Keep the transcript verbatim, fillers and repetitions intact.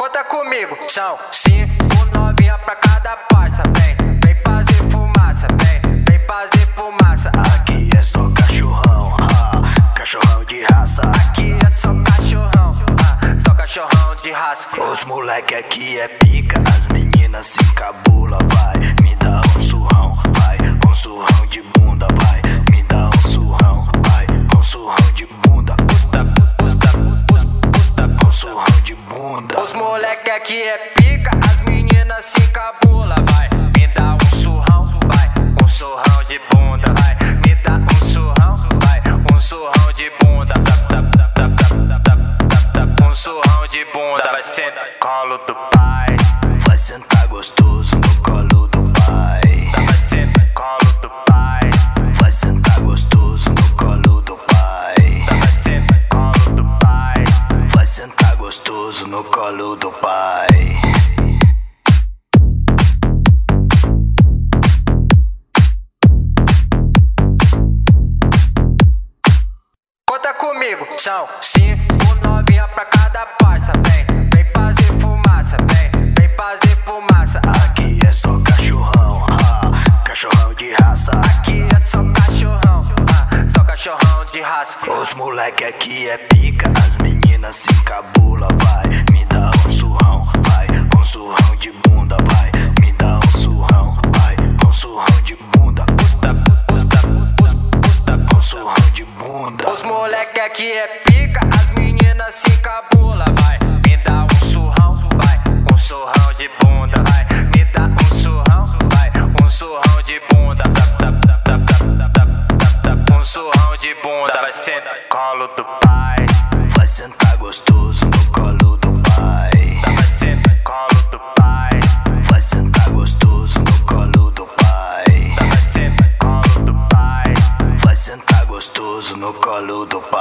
Conta comigo, são cinco novinha pra cada parça. Vem, vem fazer fumaça, vem, vem fazer fumaça. Aqui é só cachorrão, ah, cachorrão de raça. Aqui é só cachorrão, ah, só cachorrão de raça. Os moleque aqui é pica, as meninas se cabula, vai. Me dá um surrão, vai, um surrão de bunda, vai. Me dá um surrão, vai, um surrão de bunda. Um surrão de bunda. Os moleque aqui é pica, as meninas se cabula, vai. Me dá um surrão, vai, um surrão de bunda, vai. Me dá um surrão, vai, um surrão de bunda. Um surrão de bunda, vai sentar no colo do pai. Vai sentar gostoso no colo do pai. Vai sentar no colo do pai. Vai sentar gostoso no colo do pai. Vai sentar no colo do pai. Vai sentar gostoso no colo do pai. Conta comigo, são cinco novinha pra cada parça. Vem, vem fazer fumaça, vem, vem fazer fumaça. Aqui é só cachorrão, ah, cachorrão de raça. Aqui é só cachorrão, ah, só cachorrão de raça. Os moleque aqui é pica, as meninas se cabula, vai. Me dá um surrão, vai, um surrão de bunda, vai. Me dá um surrão, vai, um surrão de bunda. Um surrão de bunda. Os moleque aqui é pica, as meninas se cabula, vai. Me dá um surrão, vai, um surrão de bunda, vai. Me dá um surrão, vai, um surrão de bunda. Um surrão de bunda, vai sentar no colo do pai. Vai sentar gostoso no colo do pai. Vai sentar no colo do pai. Vai sentar gostoso no colo do pai. Vai sentar no colo do pai. Vai sentar gostoso no colo do pai.